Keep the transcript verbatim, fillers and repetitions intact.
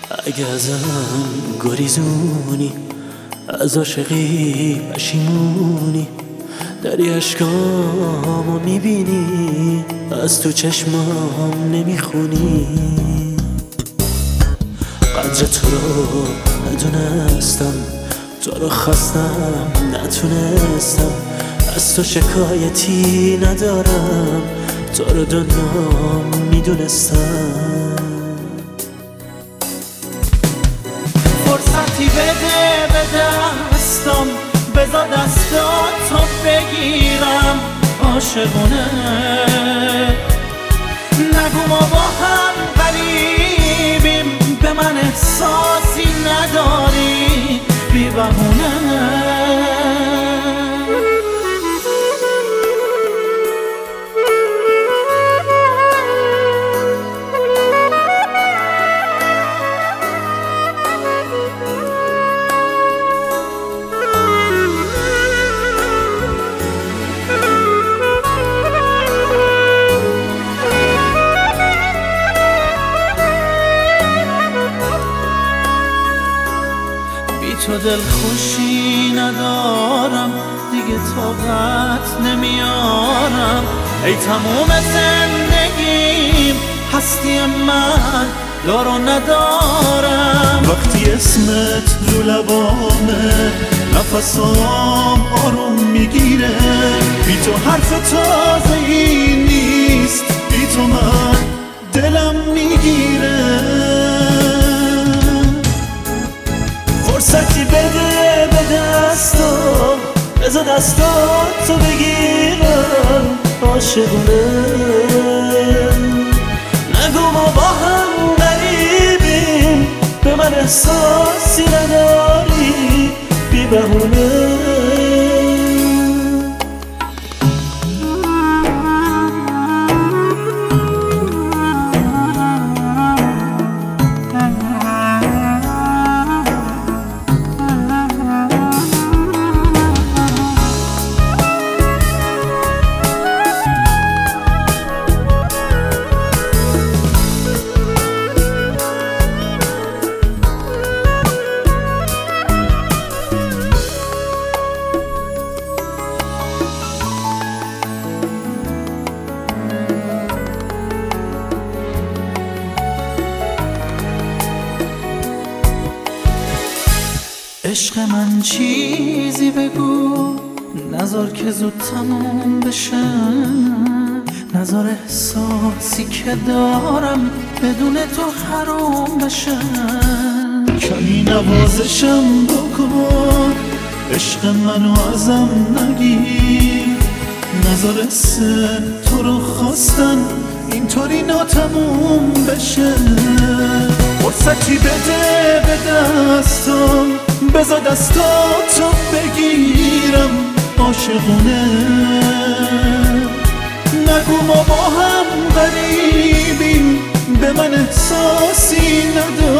اگه ازم گریزونی، از عاشقی پشیمونی، داری اشکامو میبینی، از تو چشمام نمیخونی. قدر تو رو ندونستم، تو رو خواستم نتونستم، از تو شکایتی ندارم، تو رو دنیا میدونستم. فرصتی بده به دستم، بذار دستاتو بگیرم عاشقونه. نگو ما با هم غریبیم، به من احساسی نداری بی بهونه. تو دل خوشی ندارم، دیگه طاقت نمیارم. ای تموم زندگیم، هستی من دارو ندارم. وقتی اسمت رو لبامه، نفسام آروم میگیره. بی تو حرف تازه‌ای نیست، بی تو من دلم میگیره. فرصتی بده به دستم، بذار دستاتو بگیرم عاشقونه. نگو ما با هم غریبیم، به من احساسی نداری بی بهونه. عشق من چیزی بگو، نذار که زود تموم بشه. نذار احساسی که دارم بدون تو حروم بشه. کمی نوازشم بکن، عشق منو ازم نگیر. نذار حس تو رو خواستن اینطوری ناتموم بشه. فرصتی بده به دستم، بذار دستاتو بگیرم عاشقونه. نگو ما با هم غریبیم، به من احساسی نداری